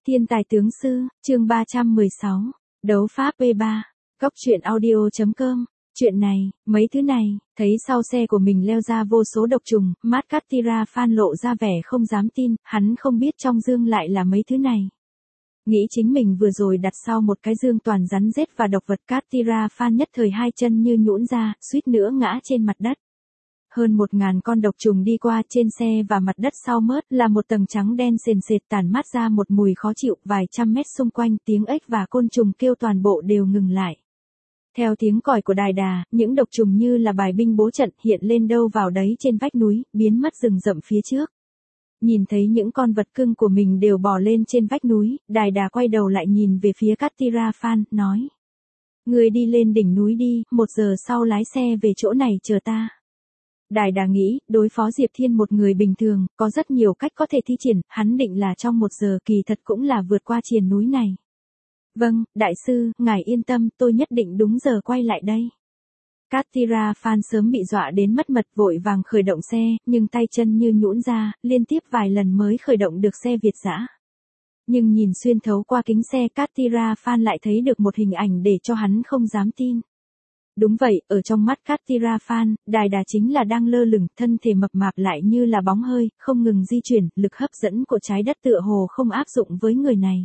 Thiên tài tướng sư, chương 316, đấu pháp V3, góc truyện audio.com, chuyện này, mấy thứ này, thấy sau xe của mình leo ra vô số độc trùng, mắt Katira Phan lộ ra vẻ không dám tin, hắn không biết trong dương lại là mấy thứ này. Nghĩ chính mình vừa rồi đặt sau một cái dương toàn rắn rết và độc vật, Katira Phan nhất thời hai chân như nhũn ra, suýt nữa ngã trên mặt đất. Hơn 1000 con độc trùng đi qua trên xe và mặt đất sau mớt là một tầng trắng đen sền sệt tản mát ra một mùi khó chịu, vài trăm mét xung quanh tiếng ếch và côn trùng kêu toàn bộ đều ngừng lại. Theo tiếng còi của đài đà, những độc trùng như là bài binh bố trận hiện lên đâu vào đấy trên vách núi, biến mất rừng rậm phía trước. Nhìn thấy những con vật cưng của mình đều bò lên trên vách núi, đài đà quay đầu lại nhìn về phía Katira Phan, nói. Người đi lên đỉnh núi đi, 1 giờ sau lái xe về chỗ này chờ ta. Đài đà nghĩ, đối phó Diệp Thiên một người bình thường, có rất nhiều cách có thể thi triển, hắn định là trong 1 giờ, kỳ thật cũng là vượt qua triền núi này. Vâng, đại sư, ngài yên tâm, tôi nhất định đúng giờ quay lại đây. Katira Phan sớm bị dọa đến mất mật, vội vàng khởi động xe, nhưng tay chân như nhũn ra, liên tiếp vài lần mới khởi động được xe Việt dã. Nhưng nhìn xuyên thấu qua kính xe, Katira Phan lại thấy được một hình ảnh để cho hắn không dám tin. Đúng vậy, ở trong mắt Katira Phan, đài đà chính là đang lơ lửng, thân thể mập mạp lại như là bóng hơi, không ngừng di chuyển, lực hấp dẫn của trái đất tựa hồ không áp dụng với người này.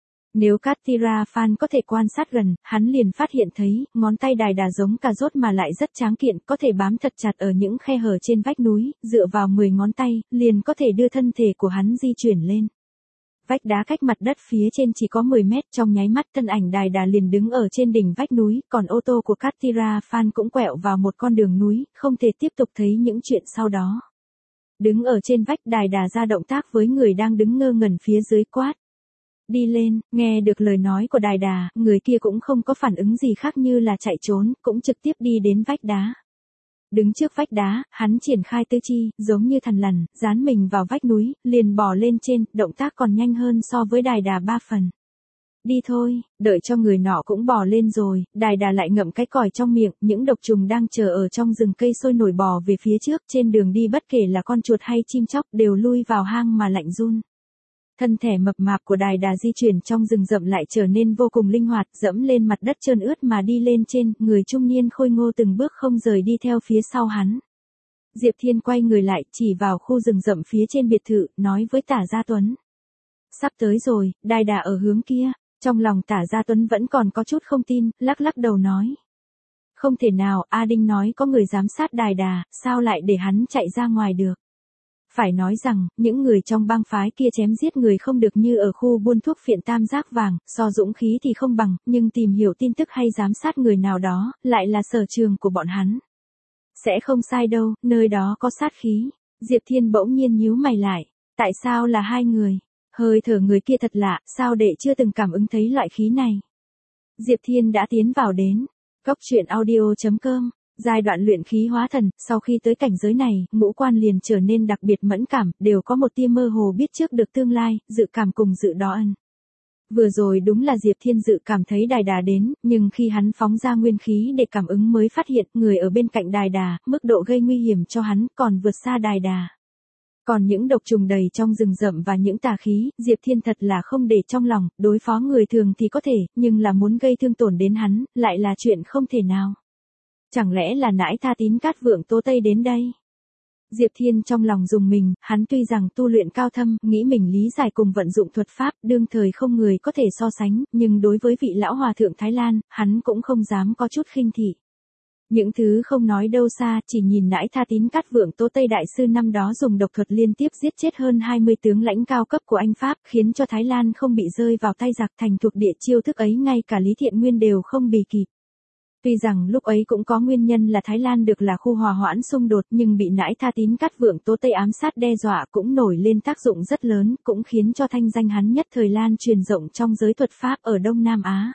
Nếu Katira Phan có thể quan sát gần, hắn liền phát hiện thấy, ngón tay đài đà giống cà rốt mà lại rất tráng kiện, có thể bám thật chặt ở những khe hở trên vách núi, dựa vào 10 ngón tay, liền có thể đưa thân thể của hắn di chuyển lên. Vách đá cách mặt đất phía trên chỉ có 10 mét, trong nháy mắt thân ảnh đài đà liền đứng ở trên đỉnh vách núi, còn ô tô của Katira Phan cũng quẹo vào một con đường núi, không thể tiếp tục thấy những chuyện sau đó. Đứng ở trên vách, đài đà ra động tác với người đang đứng ngơ ngẩn phía dưới, quát. Đi lên, nghe được lời nói của đài đà, người kia cũng không có phản ứng gì khác như là chạy trốn, cũng trực tiếp đi đến vách đá. Đứng trước vách đá, hắn triển khai tứ chi, giống như thằn lằn, dán mình vào vách núi, liền bò lên trên, động tác còn nhanh hơn so với đài đà 3 phần. Đi thôi, đợi cho người nọ cũng bò lên rồi, đài đà lại ngậm cái còi trong miệng, những độc trùng đang chờ ở trong rừng cây sôi nổi bò về phía trước, trên đường đi bất kể là con chuột hay chim chóc đều lui vào hang mà lạnh run. Thân thể mập mạp của đài đà di chuyển trong rừng rậm lại trở nên vô cùng linh hoạt, dẫm lên mặt đất trơn ướt mà đi lên trên, người trung niên khôi ngô từng bước không rời đi theo phía sau hắn. Diệp Thiên quay người lại, chỉ vào khu rừng rậm phía trên biệt thự, nói với Tả Gia Tuấn. Sắp tới rồi, đài đà ở hướng kia, trong lòng Tả Gia Tuấn vẫn còn có chút không tin, lắc lắc đầu nói. Không thể nào, A Đinh nói có người giám sát đài đà, sao lại để hắn chạy ra ngoài được. Phải nói rằng, những người trong bang phái kia chém giết người không được như ở khu buôn thuốc phiện Tam Giác Vàng, so dũng khí thì không bằng, nhưng tìm hiểu tin tức hay giám sát người nào đó, lại là sở trường của bọn hắn. Sẽ không sai đâu, nơi đó có sát khí. Diệp Thiên bỗng nhiên nhíu mày lại. Tại sao là 2 người? Hơi thở người kia thật lạ, sao đệ chưa từng cảm ứng thấy loại khí này? Diệp Thiên đã tiến vào đến. Góc truyện audio.com. Giai đoạn luyện khí hóa thần, sau khi tới cảnh giới này, ngũ quan liền trở nên đặc biệt mẫn cảm, đều có một tia mơ hồ biết trước được tương lai, dự cảm cùng dự đoán. Vừa rồi đúng là Diệp Thiên dự cảm thấy đài đà đến, nhưng khi hắn phóng ra nguyên khí để cảm ứng mới phát hiện người ở bên cạnh đài đà, mức độ gây nguy hiểm cho hắn còn vượt xa đài đà. Còn những độc trùng đầy trong rừng rậm và những tà khí, Diệp Thiên thật là không để trong lòng, đối phó người thường thì có thể, nhưng là muốn gây thương tổn đến hắn, lại là chuyện không thể nào. Chẳng lẽ là nãi Tha Tín Cát Vượng Tô Tây đến đây? Diệp Thiên trong lòng dùng mình, hắn tuy rằng tu luyện cao thâm, nghĩ mình lý giải cùng vận dụng thuật pháp, đương thời không người có thể so sánh, nhưng đối với vị lão hòa thượng Thái Lan, hắn cũng không dám có chút khinh thị. Những thứ không nói đâu xa, chỉ nhìn nãi Tha Tín Cát Vượng Tô Tây đại sư năm đó dùng độc thuật liên tiếp giết chết hơn 20 tướng lãnh cao cấp của Anh Pháp, khiến cho Thái Lan không bị rơi vào tay giặc, thành thuộc địa, chiêu thức ấy ngay cả Lý Thiện Nguyên đều không bì kịp. Tuy rằng lúc ấy cũng có nguyên nhân là Thái Lan được là khu hòa hoãn xung đột, nhưng bị nãi Tha Tín Cát Vượng Tô Tây ám sát đe dọa cũng nổi lên tác dụng rất lớn, cũng khiến cho thanh danh hắn nhất thời lan truyền rộng trong giới thuật pháp ở Đông Nam Á.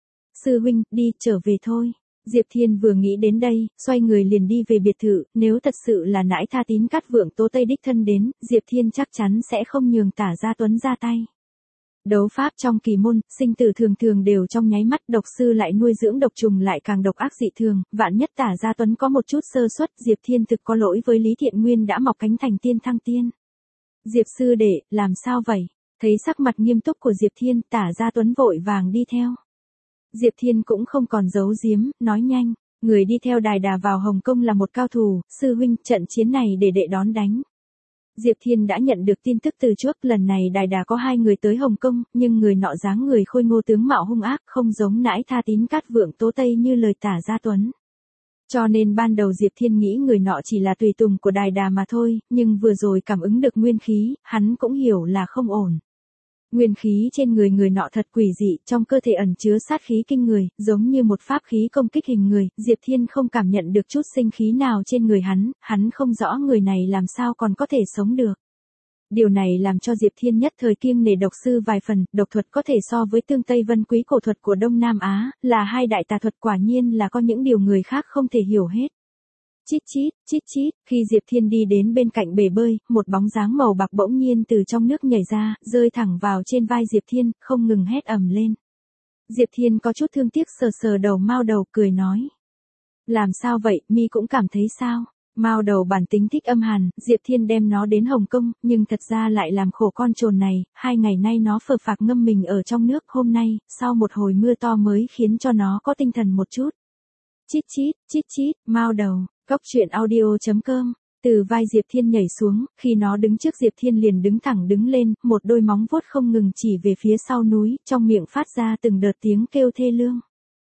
Sư huynh, đi, trở về thôi. Diệp Thiên vừa nghĩ đến đây, xoay người liền đi về biệt thự, nếu thật sự là nãi Tha Tín Cát Vượng Tô Tây đích thân đến, Diệp Thiên chắc chắn sẽ không nhường Tả Gia Tuấn ra tay. Đấu pháp trong kỳ môn, sinh tử thường thường đều trong nháy mắt, độc sư lại nuôi dưỡng độc trùng lại càng độc ác dị thường, vạn nhất Tả Gia Tuấn có một chút sơ suất, Diệp Thiên thực có lỗi với Lý Thiện Nguyên đã mọc cánh thành tiên thăng tiên. Diệp sư đệ, làm sao vậy? Thấy sắc mặt nghiêm túc của Diệp Thiên, Tả Gia Tuấn vội vàng đi theo. Diệp Thiên cũng không còn giấu giếm, nói nhanh, người đi theo Đài Đà vào Hồng Kông là một cao thủ, sư huynh, trận chiến này để đệ đón đánh. Diệp Thiên đã nhận được tin tức từ trước, lần này Đài Đà có 2 người tới Hồng Kông, nhưng người nọ dáng người khôi ngô tướng mạo hung ác, không giống Nãi Tha Tín Cát Vượng Tố Tây như lời Tả Gia Tuấn. Cho nên ban đầu Diệp Thiên nghĩ người nọ chỉ là tùy tùng của Đài Đà mà thôi, nhưng vừa rồi cảm ứng được nguyên khí, hắn cũng hiểu là không ổn. Nguyên khí trên người người nọ thật quỷ dị, trong cơ thể ẩn chứa sát khí kinh người, giống như một pháp khí công kích hình người, Diệp Thiên không cảm nhận được chút sinh khí nào trên người hắn không rõ người này làm sao còn có thể sống được. Điều này làm cho Diệp Thiên nhất thời kiêng nể độc sư vài phần, độc thuật có thể so với tương Tây Vân Quý cổ thuật của Đông Nam Á, là 2 đại tà thuật, quả nhiên là có những điều người khác không thể hiểu hết. Chít chít, khi Diệp Thiên đi đến bên cạnh bể bơi, một bóng dáng màu bạc bỗng nhiên từ trong nước nhảy ra, rơi thẳng vào trên vai Diệp Thiên, không ngừng hét ầm lên. Diệp Thiên có chút thương tiếc sờ sờ đầu Mao Đầu, cười nói. Làm sao vậy, mi cũng cảm thấy sao? Mao Đầu bản tính thích âm hàn, Diệp Thiên đem nó đến Hồng Kông, nhưng thật ra lại làm khổ con trồn này, 2 ngày nay nó phờ phạc ngâm mình ở trong nước, hôm nay, sau một hồi mưa to mới khiến cho nó có tinh thần một chút. Chít chít, Mao Đầu. Góc truyện audio.com. Từ vai Diệp Thiên nhảy xuống, khi nó đứng trước Diệp Thiên liền đứng thẳng đứng lên, một đôi móng vuốt không ngừng chỉ về phía sau núi, trong miệng phát ra từng đợt tiếng kêu thê lương.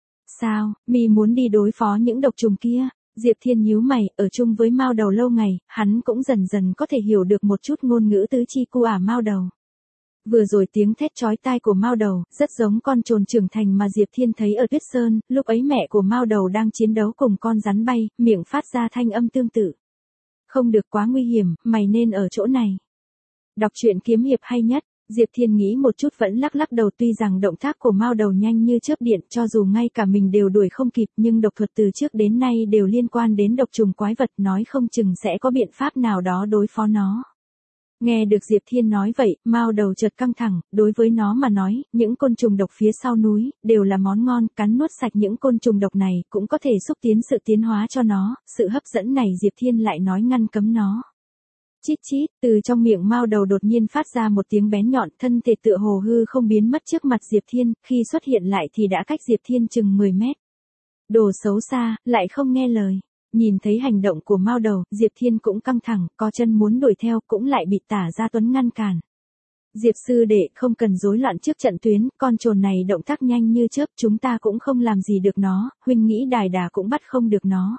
Sao, mi muốn đi đối phó những độc trùng kia? Diệp Thiên nhíu mày, ở chung với Mao Đầu lâu ngày, hắn cũng dần dần có thể hiểu được một chút ngôn ngữ tứ chi cu Mao Đầu. Vừa rồi tiếng thét chói tai của Mao Đầu, rất giống con trồn trưởng thành mà Diệp Thiên thấy ở Tuyết Sơn, lúc ấy mẹ của Mao Đầu đang chiến đấu cùng con rắn bay, miệng phát ra thanh âm tương tự. Không được quá nguy hiểm, mày nên ở chỗ này. Đọc truyện kiếm hiệp hay nhất, Diệp Thiên nghĩ một chút vẫn lắc lắc đầu, tuy rằng động tác của Mao Đầu nhanh như chớp điện, cho dù ngay cả mình đều đuổi không kịp, nhưng độc thuật từ trước đến nay đều liên quan đến độc trùng quái vật, nói không chừng sẽ có biện pháp nào đó đối phó nó. Nghe được Diệp Thiên nói vậy, Mao Đầu chợt căng thẳng, đối với nó mà nói, những côn trùng độc phía sau núi, đều là món ngon, cắn nuốt sạch những côn trùng độc này, cũng có thể xúc tiến sự tiến hóa cho nó, sự hấp dẫn này Diệp Thiên lại nói ngăn cấm nó. Chít chít, từ trong miệng Mao Đầu đột nhiên phát ra một tiếng bén nhọn, thân thể tựa hồ hư không biến mất trước mặt Diệp Thiên, khi xuất hiện lại thì đã cách Diệp Thiên chừng 10 mét. Đồ xấu xa, lại không nghe lời. Nhìn thấy hành động của Mao Đầu, Diệp Thiên cũng căng thẳng, có chân muốn đuổi theo cũng lại bị Tả Gia Tuấn ngăn cản. Diệp sư đệ, không cần rối loạn trước trận tuyến, con trồn này động tác nhanh như chớp, chúng ta cũng không làm gì được nó, huynh nghĩ Đài Đà cũng bắt không được nó.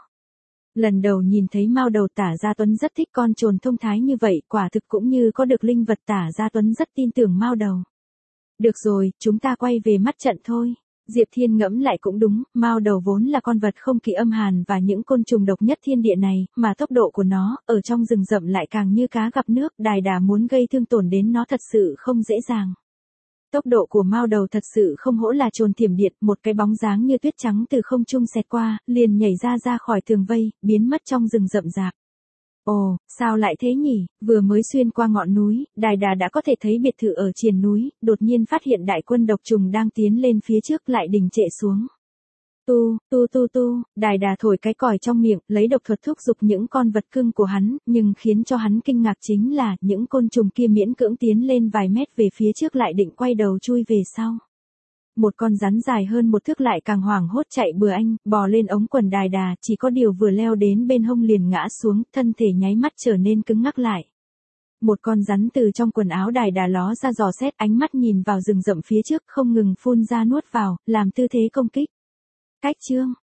Lần đầu nhìn thấy Mao Đầu, Tả Gia Tuấn rất thích con trồn thông thái như vậy, quả thực cũng như có được linh vật, Tả Gia Tuấn rất tin tưởng Mao Đầu. Được rồi, chúng ta quay về mắt trận thôi. Diệp Thiên ngẫm lại cũng đúng, Mao Đầu vốn là con vật không kỳ âm hàn và những côn trùng độc nhất thiên địa này, mà tốc độ của nó, ở trong rừng rậm lại càng như cá gặp nước, Đài Đà muốn gây thương tổn đến nó thật sự không dễ dàng. Tốc độ của Mao Đầu thật sự không hổ là trồn thiểm điện, một cái bóng dáng như tuyết trắng từ không trung xẹt qua, liền nhảy ra khỏi tường vây, biến mất trong rừng rậm rạp. Ồ, sao lại thế nhỉ, vừa mới xuyên qua ngọn núi, Đài Đà đã có thể thấy biệt thự ở triền núi, đột nhiên phát hiện đại quân độc trùng đang tiến lên phía trước lại đình trệ xuống. Tu, Đài Đà thổi cái còi trong miệng, lấy độc thuật thúc giục những con vật cưng của hắn, nhưng khiến cho hắn kinh ngạc chính là, những côn trùng kia miễn cưỡng tiến lên vài mét về phía trước lại định quay đầu chui về sau. Một con rắn dài hơn một thước lại càng hoảng hốt chạy bừa bò lên ống quần Đài Đà, chỉ có điều vừa leo đến bên hông liền ngã xuống, thân thể nháy mắt trở nên cứng ngắc lại. Một con rắn từ trong quần áo Đài Đà ló ra dò xét, ánh mắt nhìn vào rừng rậm phía trước, không ngừng phun ra nuốt vào, làm tư thế công kích. Cách chương